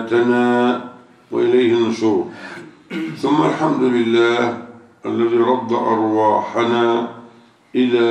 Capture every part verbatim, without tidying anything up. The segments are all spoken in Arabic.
أماتنا وإليه النشور. ثم الحمد لله الذي رد أرواحنا إلى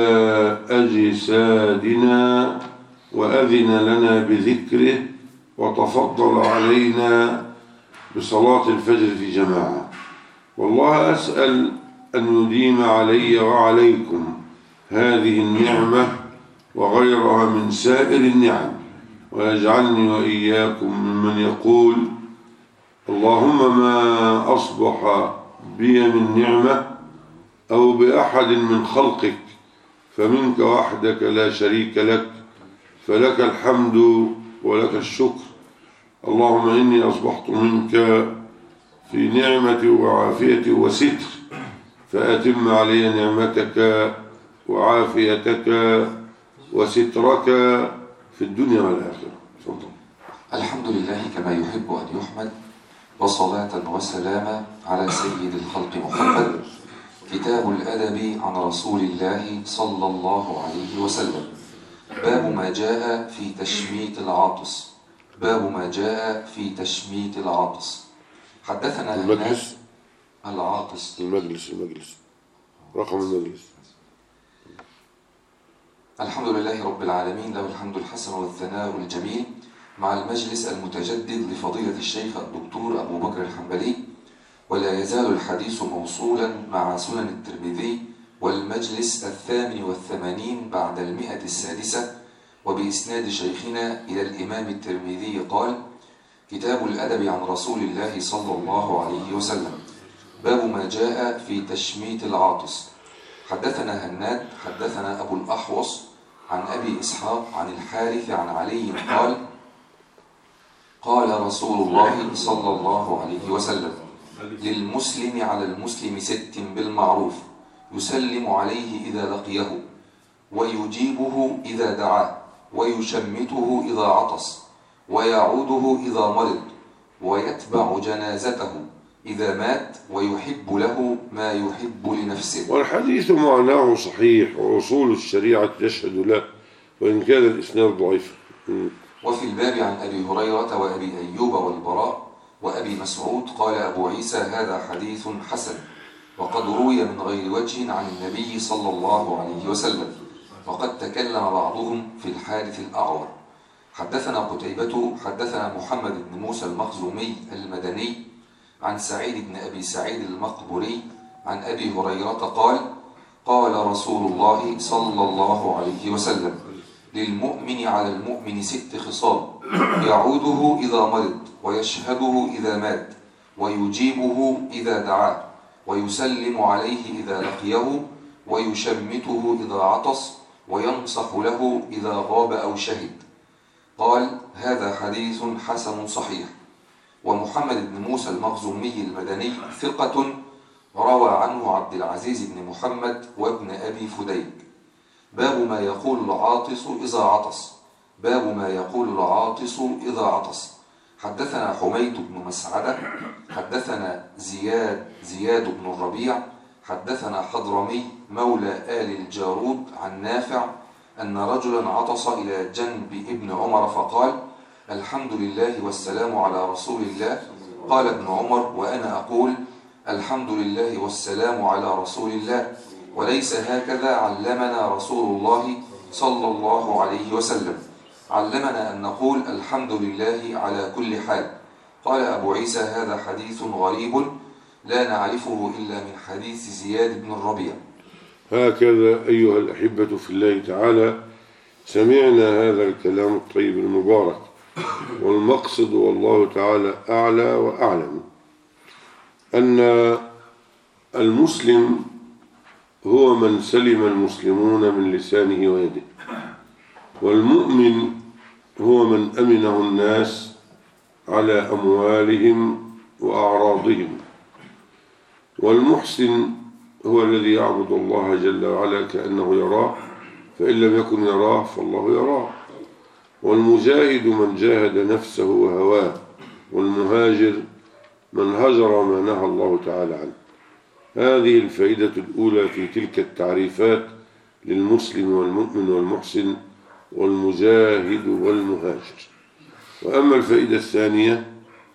أجسادنا وأذن لنا بذكره وتفضل علينا بصلاة الفجر في جماعة. والله أسأل أن يديم علي وعليكم هذه النعمة وغيرها من سائر النعم، ويجعلني وإياكم ممن يقول اللهم ما أصبح بي من نعمة أو بأحد من خلقك فمنك وحدك لا شريك لك، فلك الحمد ولك الشكر. اللهم إني أصبحت منك في نعمتي وعافيتي وستر، فأتم علي نعمتك وعافيتك وسترك في الدنيا والآخرة. تفضل. الحمد لله كما يحب أن يحمد، وصلاة وسلاما على سيد الخلق محمد. كتاب الأدب عن رسول الله صلى الله عليه وسلم. باب ما جاء في تشميت العاطس. باب ما جاء في تشميت العاطس. حدثنا المجلس العاطس المجلس المجلس رقم المجلس. الحمد لله رب العالمين، له الحمد الحسن والثناء الجميل، مع المجلس المتجدد لفضيلة الشيخ الدكتور أبو بكر الحنبلي. ولا يزال الحديث موصولا مع سنن الترمذي، والمجلس الثامن والثمانين بعد المئة السادسة، وبإسناد شيخنا إلى الإمام الترمذي قال: كتاب الأدب عن رسول الله صلى الله عليه وسلم. باب ما جاء في تشميت العاطس. حدثنا هناد حدثنا أبو الأحوص عن أبي إسحاق عن الحارث عن علي قال: قال رسول الله صلى الله عليه وسلم: للمسلم على المسلم ست بالمعروف، يسلم عليه إذا لقيه، ويجيبه إذا دعاه، ويشمته إذا عطس، ويعوده إذا مرض، ويتبع جنازته إذا مات، ويحب له ما يحب لنفسه. والحديث معناه صحيح، وأصول الشريعة تشهد له، وإن كان الإسناد ضعيف. وفي الباب عن أبي هريرة وأبي أيوب والبراء وأبي مسعود قال أبو عيسى: هذا حديث حسن، وقد روي من غير وجه عن النبي صلى الله عليه وسلم، وقد تكلم بعضهم في الحارث الأعور. حدثنا قتيبة حدثنا محمد بن موسى المخزومي المدني عن سعيد بن أبي سعيد المقبري عن أبي هريرة قال: قال رسول الله صلى الله عليه وسلم: للمؤمن على المؤمن ست خصال، يعوده إذا مرض، ويشهده إذا مات، ويجيبه إذا دعاه، ويسلم عليه إذا لقيه، ويشمته إذا عطس، وينصح له إذا غاب أو شهد. قال: هذا حديث حسن صحيح. ومحمد بن موسى المخزومي المدني ثقة، روى عنه عبد العزيز بن محمد وابن أبي فديك. باب ما يقول العاطس إذا عطس. باب ما يقول العاطس إذا عطس. حدثنا حميد بن مسعدة حدثنا زياد زياد بن الربيع حدثنا حضرمي مولى آل الجارود عن نافع أن رجلا عطس إلى جنب ابن عمر فقال: الحمد لله والسلام على رسول الله. قال ابن عمر وأنا أقول: الحمد لله والسلام على رسول الله، وليس هكذا علمنا رسول الله صلى الله عليه وسلم. علمنا أن نقول الحمد لله على كل حال. قال أبو عيسى: هذا حديث غريب لا نعرفه إلا من حديث زياد بن الربيع. هكذا أيها الأحبة في الله تعالى سمعنا هذا الكلام الطيب المبارك، والمقصد والله تعالى أعلى وأعلم أن المسلم هو من سلم المسلمون من لسانه ويده، والمؤمن هو من أمنه الناس على أموالهم وأعراضهم، والمحسن هو الذي يعبد الله جل وعلا كأنه يراه، فإن لم يكن يراه فالله يراه. والمجاهد من جاهد نفسه وهواه، والمهاجر من هجر ما نهى الله تعالى عنه. هذه الفائدة الأولى في تلك التعريفات للمسلم والمؤمن والمحسن والمجاهد والمهاجر. وأما الفائدة الثانية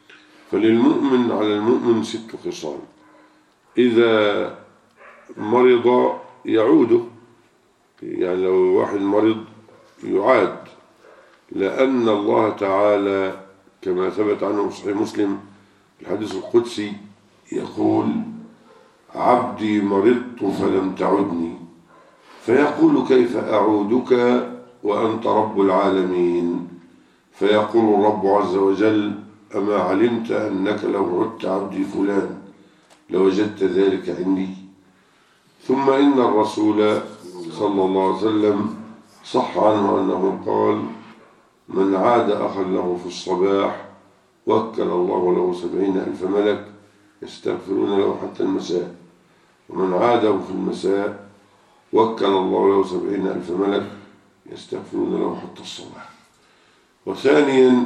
فللمؤمن على المؤمن ست خصال: إذا مرض يعود، يعني لو واحد مرض يعاد، لأن الله تعالى كما ثبت عنه في صحيح مسلم الحديث القدسي يقول: عبدي مرضت فلم تعدني، فيقول: كيف أعودك وأنت رب العالمين؟ فيقول الرب عز وجل: أما علمت أنك لو عدت عبدي فلان لوجدت ذلك عندي؟ ثم إن الرسول صلى الله عليه وسلم صح عنه أنه قال: من عاد أخا له في الصباح وكل الله له سبعين ألف ملك يستغفرون له حتى المساء، ومن عاده في المساء وكل الله له سبعين ألف ملك يستغفرون له حتى الصباح. وثانيا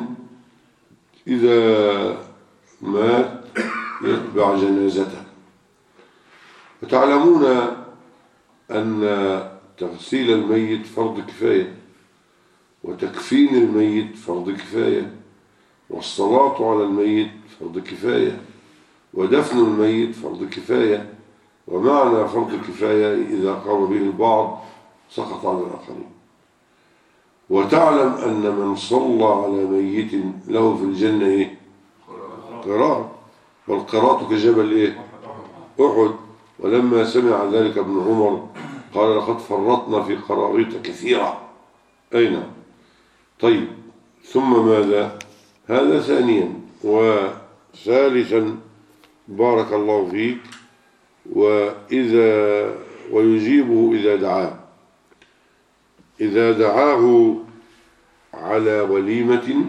إذا مات يتبع جنازته. وتعلمون أن تغسيل الميت فرض كفاية، وتكفين الميت فرض كفاية، والصلاة على الميت فرض كفاية، ودفن الميت فرض كفاية. ومعنى فرض كفاية إذا قام به البعض سقط على الآخرين. وتعلم أن من صلى على ميت له في الجنة إيه؟ قراط، والقراط كجبل إيه؟ أحد. ولما سمع ذلك ابن عمر قال: لقد فرطنا في قراريط كثيرة. أين؟ طيب، ثم ماذا؟ هذا ثانيا. وثالثا بارك الله فيك: وإذا ويجيبه إذا دعاه، إذا دعاه على وليمة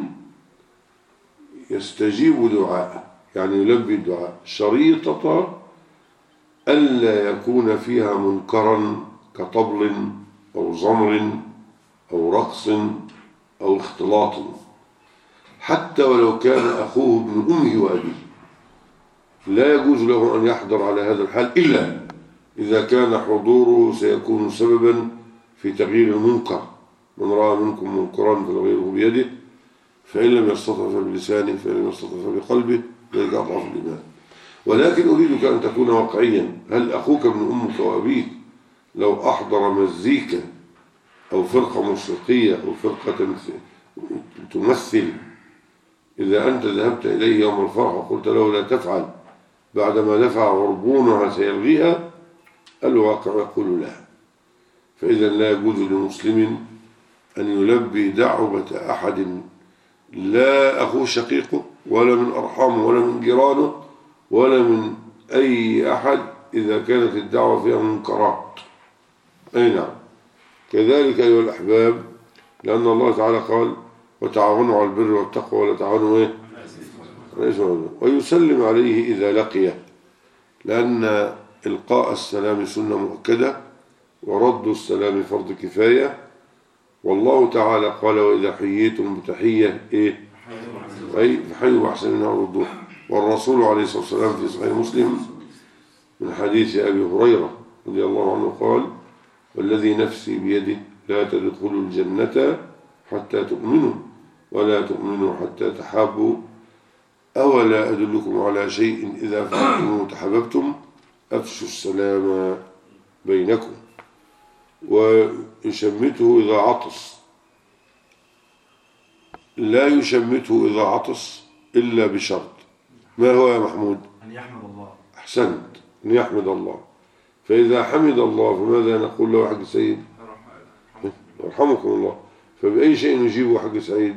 يستجيب دعاءه، يعني يلبي الدعاء، شريطة ألا يكون فيها منكرا كطبل أو زمر أو رقص أو اختلاط، حتى ولو كان أخوه ابن أمه وأبيه لا يجوز له أن يحضر على هذا الحال إلا إذا كان حضوره سيكون سببا في تغيير المنكر. من رأى منكم منكرا فليغيره بيده، فإن لم يستطع فبلسانه، فإن لم يستطع فبقلبه، ذلك أضعف الإيمان. ولكن أريدك أن تكون واقعيا. هل أخوك ابن أمك وأبيك لو أحضر مزيكا أو فرقة موسيقية أو فرقة تمثل، إذا أنت ذهبت إليه يوم الفرح وقلت له لا تفعل، بعدما دفع غربونها سيلغيها، الواقع يقول لا. فإذا لا يجوز لمسلم أن يلبي دعوة أحد لا أخوه شقيقه ولا من أرحامه ولا من جيرانه ولا من أي أحد إذا كانت الدعوة فيها منكرات. أي نعم. كذلك أيها الأحباب، لأن الله تعالى قال: وتعاونوا على البر والتقوى ولا تعاونوا إيه؟ ويسلم عليه إذا لقيه، لأن إلقاء السلام سنة مؤكدة، ورد السلام فرض كفاية. والله تعالى قال: وإذا حييتم بتحية إيه؟ أي فحيوا أحسن منها وردوها. والرسول عليه الصلاة والسلام في صحيح مسلم من حديث أبي هريرة رضي الله عنه قال: والذي نفسي بيده لا تدخلوا الجنة حتى تؤمنوا ولا تؤمنوا حتى تحابوا، أولا أدلكم على شيء إذا فعلتم تحببتم، أفشوا السلام بينكم. ويشمته إذا عطس، لا يشمته إذا عطس إلا بشرط. ما هو يا محمود؟ أن يحمد الله. أحسنت، أن يحمد الله. فإذا حمد الله فماذا نقول له حق سيد؟ يرحمكم الله. فبأي شيء نجيبه حق سعيد؟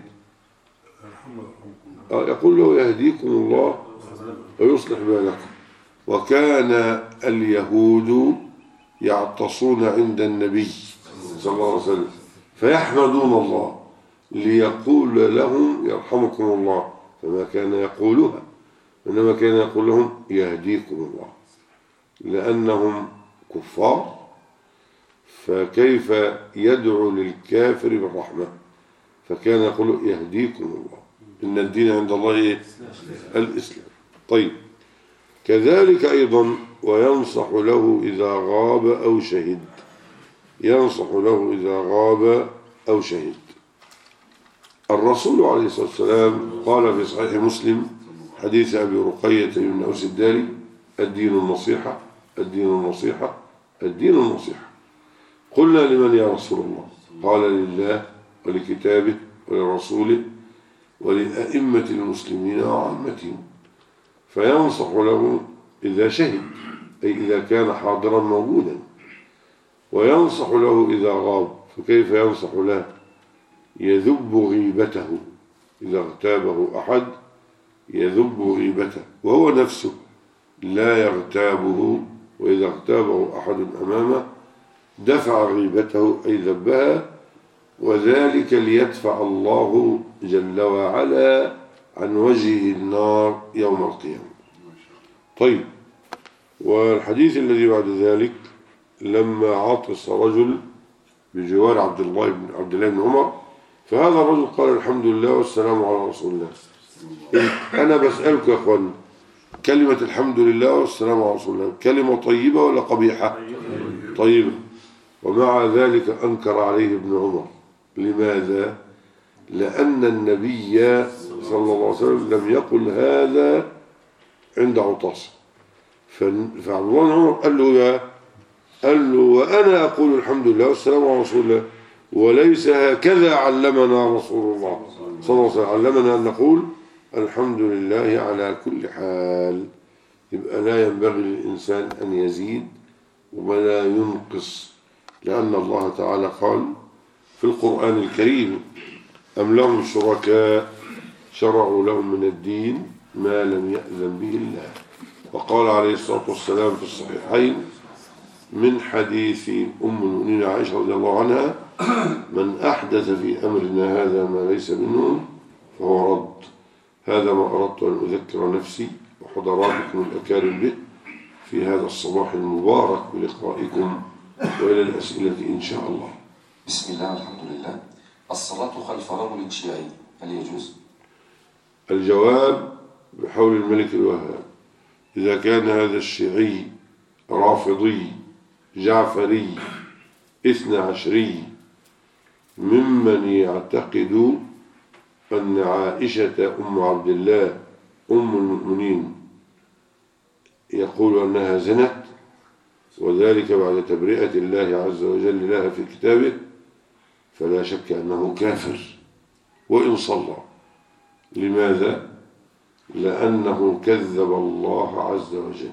يقول له يهديكم الله ويصلح بالكم. وكان اليهود يعتصون عند النبي صلى الله عليه وسلم فيحمدون الله ليقول لهم يرحمكم الله، فما كان يقولها، إنما كان يقول لهم يهديكم الله، لأنهم كفار، فكيف يدعو للكافر بالرحمة؟ فكان يقول يهديكم الله، إن الدين عند الله إيه؟ الإسلام. طيب، كذلك أيضا وينصح له إذا غاب أو شهد، ينصح له إذا غاب أو شهد. الرسول عليه الصلاة والسلام قال في صحيح مسلم حديث أبي رقية بن أوس الداري: الدين النصيحة، الدين النصيحة، الدين النصيحة. قلنا: لمن يا رسول الله؟ قال: لله ولكتابه ولرسوله ولأئمة المسلمين وعامتهم. فينصح له إذا شهد، أي إذا كان حاضرا موجودا، وينصح له إذا غاب. فكيف ينصح له؟ يذب غيبته، إذا اغتابه أحد يذب غيبته وهو نفسه لا يغتابه، وإذا اغتابه أحد أمامه دفع غيبته أي ذبها، وذلك ليدفع الله جل وعلا عن وجهه النار يوم القيامة. طيب، والحديث الذي بعد ذلك: لما عطس رجل بجوار عبد الله بن عبد الله بن عمر، فهذا الرجل قال: الحمد لله والسلام على رسول الله. أنا بسألك يا أخوان، كلمة الحمد لله والسلام على رسول الله كلمة طيبة ولا قبيحة؟ طيبة. ومع ذلك أنكر عليه ابن عمر. لماذا؟ لأن النبي صلى الله عليه وسلم لم يقل هذا عند عطاس. فعبد الله بن عمر قال له: يا قال له: وأنا أقول الحمد لله والسلام على رسول الله، وليس هكذا علمنا رسول الله صلى الله عليه وسلم. علمنا أن نقول الحمد لله على كل حال. يبقى لا ينبغي للإنسان أن يزيد ولا ينقص، لأن الله تعالى قال في القرآن الكريم: أم لهم شركاء شرعوا لهم من الدين ما لم يأذن به الله. وقال عليه الصلاة والسلام في الصحيحين من حديث أم المؤمنين عائشة رضي الله عنها: من أحدث في أمرنا هذا ما ليس منه فهو رد. هذا ما أردت أن أذكر نفسي وحضراتكم الأكارم به في هذا الصباح المبارك بلقائكم، وإلى الأسئلة إن شاء الله. بسم الله والحمد لله. الصلاة خلف رجل شيعي هل يجوز؟ الجواب بحول الملك الوهاب: إذا كان هذا الشيعي رافضي جعفري اثنى عشري ممن يعتقد أن عائشة أم عبد الله أم المؤمنين يقول أنها زنت، وذلك بعد تبرئة الله عز وجل لها في كتابه، فلا شك أنه كافر وإن صلى. لماذا؟ لأنه كذب الله عز وجل،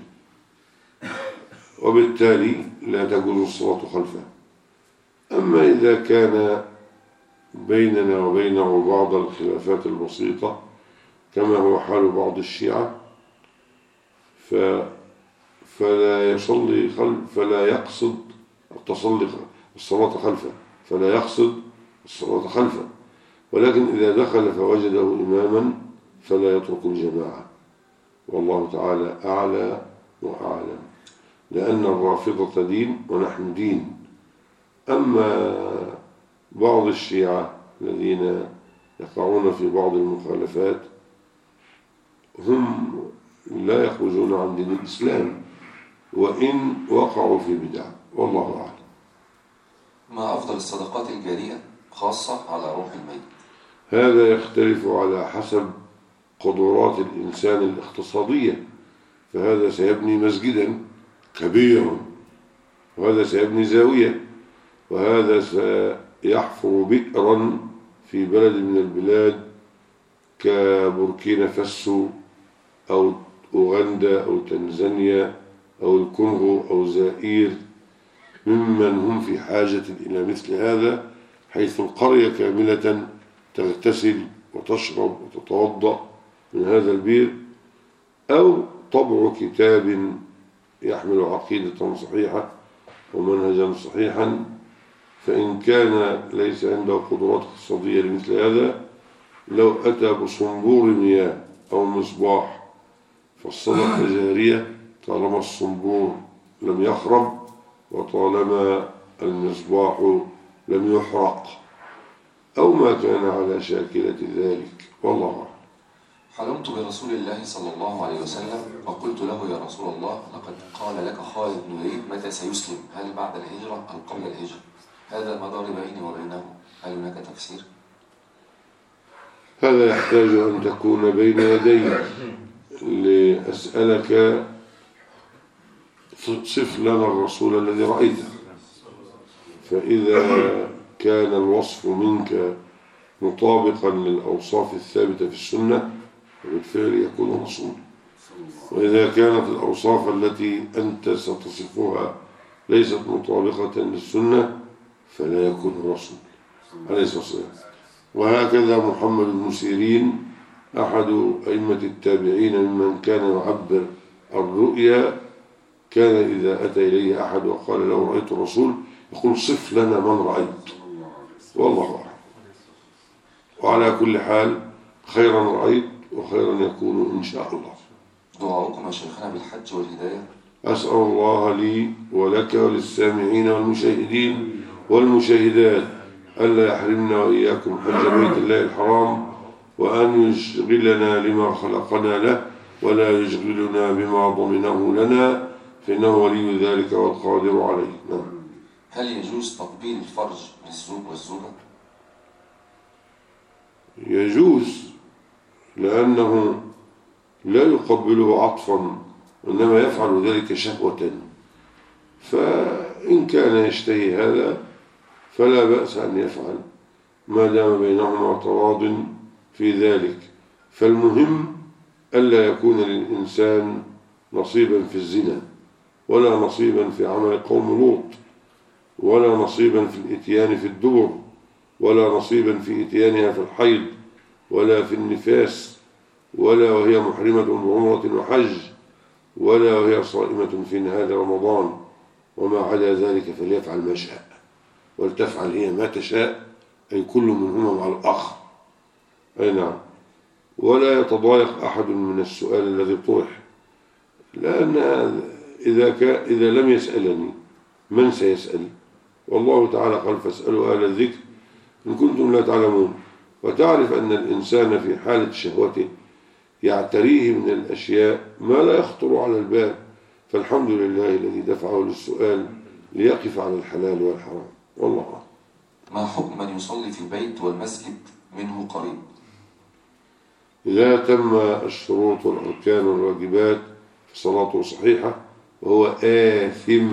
وبالتالي لا تجوز الصلاة خلفه. أما إذا كان بيننا وبينه بعض الخلافات البسيطة كما هو حال بعض الشيعة، ف فلا يصلي خلف فلا يقصد التصلي الصلاة خلفه فلا يقصد الصلاة خلفه ولكن إذا دخل فوجده إماما فلا يترك الجماعة، والله تعالى أعلى وأعلم، لأن الرافضة دين ونحن دين. أما بعض الشيعة الذين يقعون في بعض المخالفات هم لا يخرجون عن دين الإسلام وإن وقعوا في بدع، والله أعلم. ما أفضل الصدقات الجارية خاصة على روح الميت؟ هذا يختلف على حسب قدرات الإنسان الاقتصادية، فهذا سيبني مسجدا كبيرا، وهذا سيبني زاوية، وهذا سيحفر بئرا في بلد من البلاد كبوركينا فاسو أو أوغندا أو تنزانيا أو الكونغو أو زائير، ممن هم في حاجة إلى مثل هذا، حيث القرية كاملة تغتسل وتشرب وتتوضأ من هذا البير، أو طبع كتاب يحمل عقيدة صحيحة ومنهجا صحيحا. فإن كان ليس عنده قدرات اقتصادية لمثل هذا، لو أتى بصنبور مياه أو مصباح فالصدقة جارية طالما الصنبور لم يخرب وطالما المصباح لم يحرق أو ما كان على شاكلة ذلك، والله أعلم. حلمت برسول الله صلى الله عليه وسلم وقلت له: يا رسول الله، لقد قال لك خالد بن الوليد متى سيسلم، هل بعد الهجرة أم قبل الهجرة؟ هذا ما دار بيني وبينه، هل هناك تفسير؟ هذا يحتاج أن تكون بين يديه، لأسألك صف لنا الرسول الذي رأيته، فإذا كان الوصف منك مطابقا للأوصاف الثابتة في السنة فبالفعل يكون رسول، وإذا كانت الأوصاف التي أنت ستصفها ليست مطابقة للسنة فلا يكون رسول عليه الصلاة والسلام. وهكذا محمد بن سيرين أحد أئمة التابعين ممن كان يعبر الرؤيا، كان إذا أتى إليه أحد وقال له رأيت الرسول يقول صف لنا من رأيت، والله أعلم. وعلى كل حال خيرا رأيت وخيرا يكون إن شاء الله. دعاؤكم يا شيخنا بالحج والهداية. أسأل الله لي ولك وللسامعين والمشاهدين والمشاهدات ألا يحرمنا وإياكم حج بيت الله الحرام، وأن يشغلنا لما خلقنا له ولا يشغلنا بما ضمنه لنا، فإنه ولي ذلك والقادر عليه. نعم. هل يجوز تقبيل الفرج للزوج والزوجة؟ يجوز، لأنه لا يقبله عطفا وإنما يفعل ذلك شهوة، فإن كان يشتهي هذا فلا بأس أن يفعل ما دام بينهما تراض في ذلك. فالمهم ألا يكون للإنسان نصيبا في الزنا، ولا نصيبا في عمل قوم لوط، ولا نصيبا في الإتيان في الدبر، ولا نصيبا في إتيانها في الحيض ولا في النفاس، ولا وهي محرمة بعمرة وحج، ولا وهي صائمة في نهار رمضان. وما عدا ذلك فليفعل ما شاء، ولتفعل هي ما تشاء، أي كل منهما مع الآخر. أي نعم. ولا يتضايق أحد من السؤال الذي طرح، لأن إذا, كان إذا لم يسألني من سيسأل؟ والله تعالى قال فاسألوا أهل الذكر إن كنتم لا تعلمون. وتعرف أن الإنسان في حالة شهوته يعتريه من الأشياء ما لا يخطر على البال، فالحمد لله الذي دفعه للسؤال ليقف على الحلال والحرام. والله أعلم. ما حكم من يصلي في البيت والمسجد منه قريب؟ إذا تم الشروط والأركان والواجبات فصلاته صحيحة، وهو آثم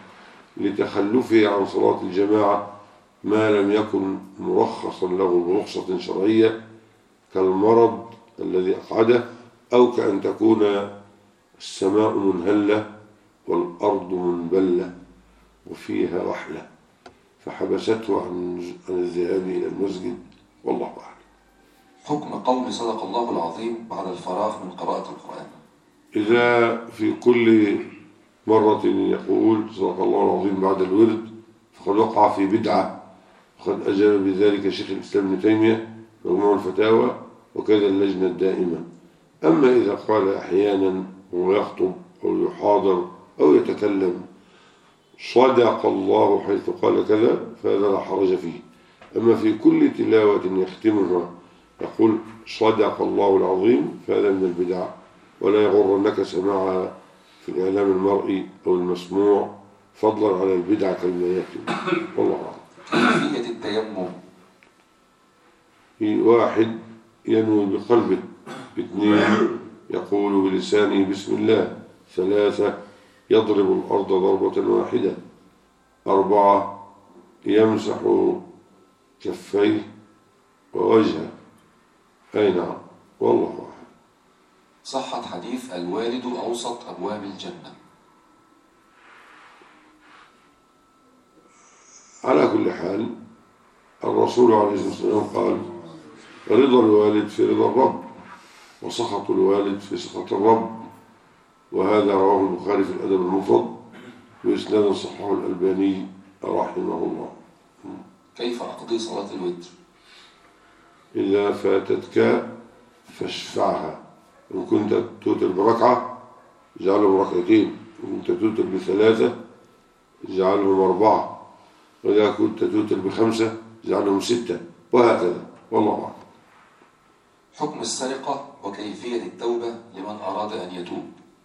لتخلفه عن صلاة الجماعة ما لم يكن مرخصا له برخصة شرعية، كالمرض الذي أقعده، أو كأن تكون السماء منهلة والأرض منبلة وفيها وحلة فحبسته عن الذهاب إلى المسجد. والله أعلم. حكم قول صدق الله العظيم بعد الفراغ من قراءة القرآن؟ إذا في كل مرة يقول صدق الله العظيم بعد الورد فقد وقع في بدعة، وقد أجاب بذلك شيخ الإسلام ابن تيمية مجموع الفتاوى وكذا اللجنة الدائمة. أما إذا قال أحيانا وهو يخطب أو يحاضر أو يتكلم صدق الله حيث قال كذا فهذا لا حرج فيه. أما في كل تلاوة يختمها يقول صدق الله العظيم فهذا من البدع، ولا يغرنك سماعها في الإعلام المرئي أو المسموع، فضلا على البدع كالمياتم. والله أعلم. كيفية التيمم؟ واحد ينوي بقلبه، اثنين يقول بلسانه بسم الله، ثلاثة يضرب الأرض ضربة واحدة، أربعة يمسح كفيه ووجهه. أي نعم. والله أعلم. صحة حديث الوالد أوسط أبواب الجنة؟ على كل حال الرسول عليه الصلاة والسلام قال رضا الوالد في رضا الرب، وسخط الوالد في سخط الرب، وهذا رواه البخاري في الأدب المفرد وإسنادا صححه الألباني رحمه الله. كيف أقضي صلاة الوتر؟ إذا فاتتك فاشفعها، إن كنت توتر بركعة اجعلهم ركعتين، إن كنت توتر بثلاثة اجعلهم أربعة، وإذا كنت توتر بخمسة اجعلهم ستة، وهكذا. والله أعلم. حكم السرقة وكيفية التوبة لمن أراد أن يتوب؟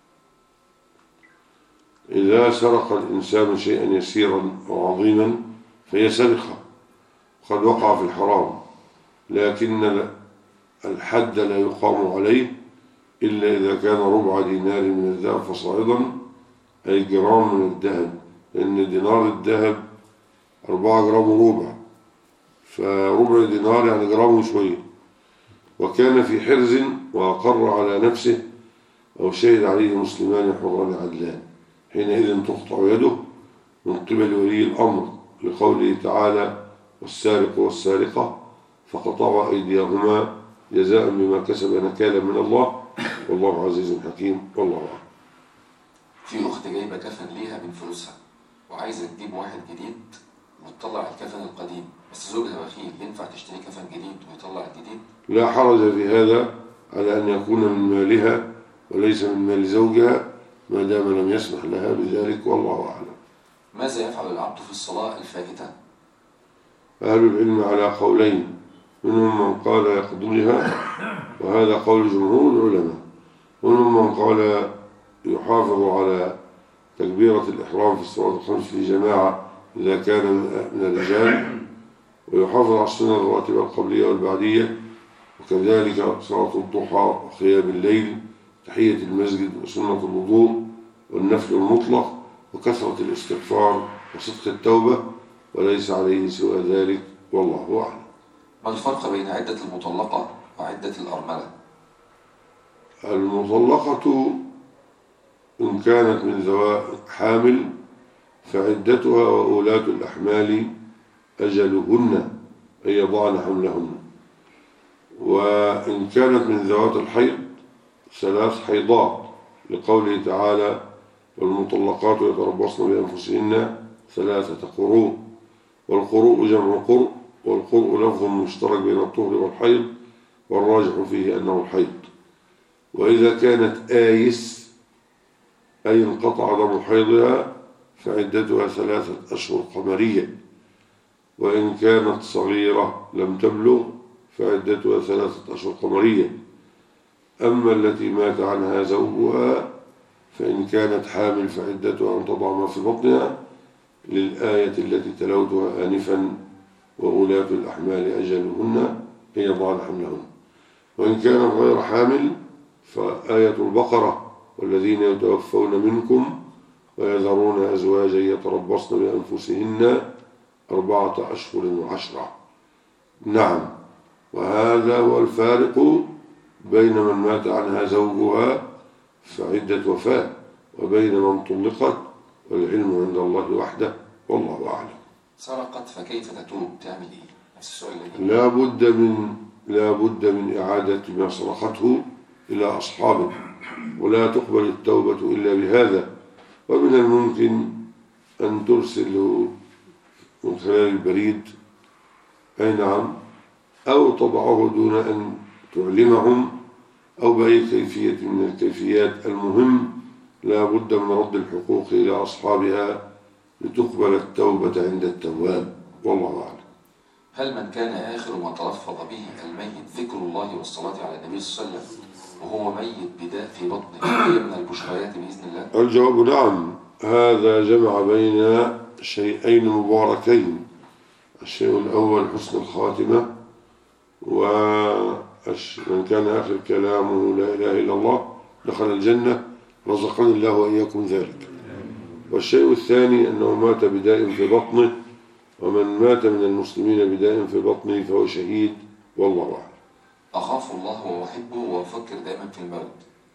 إذا سرق الإنسان شيئا يسيرا أو عظيما فهي سرقة قد وقع في الحرام، لكن الحد لا يقام عليه إلا إذا كان ربع دينار من الذهب فصاعدا، أي جرام من الذهب، لأن دينار الذهب أربعة جرام وربع، فربع دينار يعني جرام وشوية. وكان في حرز وأقر على نفسه أو شهد عليه مسلمان حران عدلان، حينئذ تقطع يده من قبل ولي الأمر، لقوله تعالى: والسارق والسارقة فقطعوا أيديهما جزاء بما كسب نكالا من الله والله عزيز حكيم. والله أعلم. في أخت جايبة كفن ليها من فلوسها وعايزة تجيب واحد جديد وتطلع الكفن القديم، بس زوجها بخيل، ينفع تشتري كفن جديد ويطلع الجديد؟ لا حرج في هذا على أن يكون من مالها وليس من مال زوجها ما دام لم يسمح لها بذلك، والله أعلم. ماذا يفعل العبد في الصلاة الفائتة؟ أهل العلم على قولين، منهم من قال يقضيها وهذا قول جمهور العلماء، ومنهم من قال يحافظ على تكبيرة الإحرام في الصلاة الخمس في جماعة إذا كان من الرجال، ويحافظ على السنة الراتبة القبلية والبعدية، وكذلك صلاة الضحى وقيام الليل، تحية المسجد وسنة الوضوء والنفل المطلق وكثرة الاستغفار وصدق التوبة، وليس عليه سوى ذلك، والله أعلم. ما الفرق بين عدة المطلقة وعدة الأرملة؟ المطلقة إن كانت من ذوات حامل فعدتها وأولاة الأحمال أجلهن أن يضعن حملهن، وإن كانت من ذوات الحيض ثلاث حيضات، لقوله تعالى: والمطلقات يتربصن بأنفسهن ثلاثة قروء، والقروء جمع قرء، والقرء لفظ مشترك بين الطهر والحيض، والراجح فيه أنه الحيض. وإذا كانت آيس أي انقطع دم حيضها فعدتها ثلاثة أشهر قمرية، وإن كانت صغيرة لم تبلغ فعدتها ثلاثة أشهر قمرية. أما التي مات عنها زوجها فإن كانت حامل فعدتها أن تضع ما في بطنها، للآية التي تلوتها آنفا: وأولاة الأحمال أجلهن أن يضعن حملهن. وإن كانت غير حامل فآية البقرة: والذين يتوفون منكم ويذرون أزواجا يتربصن بأنفسهن أربعة أشهر وعشرة. نعم، وهذا هو الفارق بين من مات عنها زوجها فعدة وفاة وبين من طلقت، والعلم عند الله وحده، والله أعلم. سرقت فكيف تتوب؟ تعمل إيه؟ نفس السؤال الذي لا بد من لا بد من إعادة ما سرقته إلى أصحابه، ولا تقبل التوبة إلا بهذا. ومن الممكن أن ترسله من خلال البريد، أي نعم، أو تضعه دون أن تعلمهم، أو بأي كيفية من الكيفيات. المهم لا بد من رد الحقوق إلى أصحابها لتقبل التوبة عند التواب، والله أعلم. هل من كان آخر ما تلفظ به الميت ذكر الله والصلاة على النبي صلى الله عليه وسلم وهو ميت بداء في بطنه هي من البشريات بإذن الله؟ الجواب نعم. هذا جمع بين شيئين مباركين: الشيء الأول حسن الخاتمة، ومن كان آخر كلامه لا إله إلا الله دخل الجنة، رزقني الله وإياكم ذلك. والشيء الثاني أنه مات بداء في بطنه، ومن مات من المسلمين بداء في بطنه فهو شهيد، والله أعلم. أخاف الله وأحبه وأفكر دائما في الموت،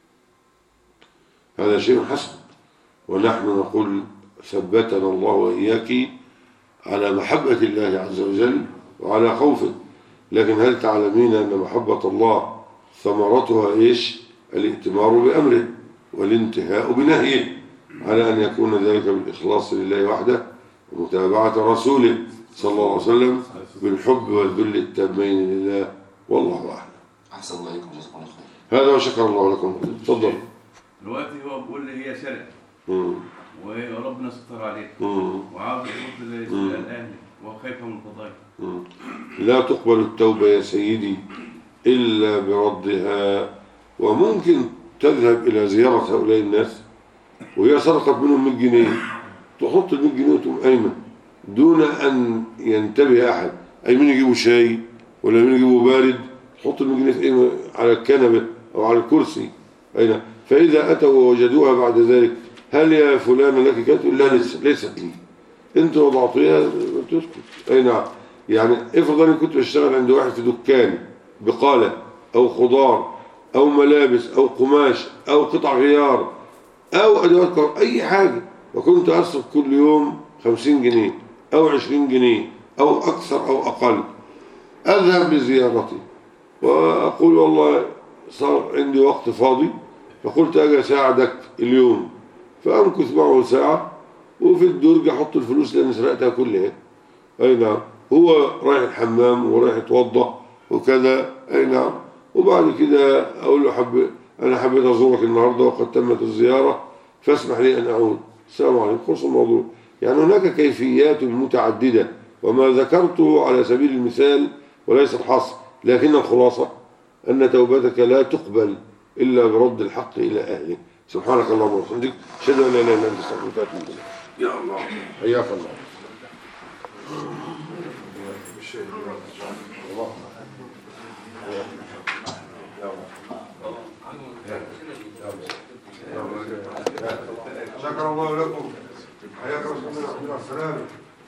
هذا شيء حسن، ونحن نقول ثبتنا الله وإياك على محبة الله عز وجل وعلى خوفه. لكن هل تعلمين أن محبة الله ثمرتها إيش؟ الائتمار بأمره والانتهاء بنهيه، على أن يكون ذلك بالإخلاص لله وحده ومتابعة رسوله صلى الله عليه وسلم بالحب والذل التامين لله، والله أعلم. أحسن الله إليكم، جزاكم الله خير. هذا وشكر الله لكم. تفضل. دلوقتي هو بيقول لي هي سرقة وربنا ستر عليها وعاوز يرد للأهل وخايفة من القضايا. لا تقبل التوبة يا سيدي إلا بردها. وممكن تذهب إلى زيارة هؤلاء الناس وهي سرقت منهم مئة جنيه، تحط ال مئة جنيه وتقوم قايمة دون أن ينتبه أحد. أي مين يجيبوا شاي ولا مين يجيبوا بارد، تحط ال مئة جنيه في على الكنبة أو على الكرسي أين فإذا أتوا ووجدوها بعد ذلك هل يا فلان لك كانت تقول لا لسه ليست لي أنت وضعتيها تسكت. أي نعم. يعني افرض أنا كنت بشتغل عند واحد في دكان بقالة أو خضار أو ملابس أو قماش أو قطع غيار أو أدوات كهرباء أي حاجة وكنت أصرف كل يوم خمسين جنيه أو عشرين جنيه أو أكثر أو أقل أذهب لزيارتي وأقول والله صار عندي وقت فاضي فقلت أجي أساعدك اليوم فأمكث معه ساعة وفي الدرج أحط الفلوس لأن سرقتها كلها. أي نعم. هو رايح الحمام ورايح يتوضأ وكذا. أي نعم. وبعد كده أقول له حب أنا حبيت أزورك النهاردة وقد تمت الزيارة فاسمح لي أن أعود. السلام عليكم. خلص الموضوع. يعني هناك كيفيات متعددة وما ذكرته على سبيل المثال وليس الحصر لكن الخلاصة أن توبتك لا تقبل إلا برد الحق إلى أهله. سبحانك اللهم وبحمدك أشهد أن لا إله إلا أنت أستغفرك وأتوب إليك. يا الله حياك الله. شكر الله لكم. حياك الله. السلام.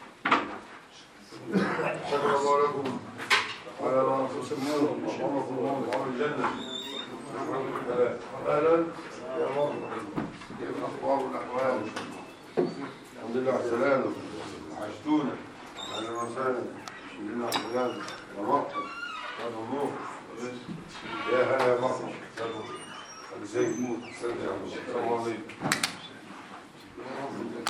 شكر الله لكم على ما تسمونه وحفظكم الله وعلى الجنة. أهلا يا مرحبا. كيف الأخبار والأحوال؟ الحمد لله على السلامة. وحشتونا. أهلا وسهلا. الحمد لله على السلامة. يا مرحبا. هذا النور. يا هلا يا مرحبا. ازيك؟ السلام عليكم.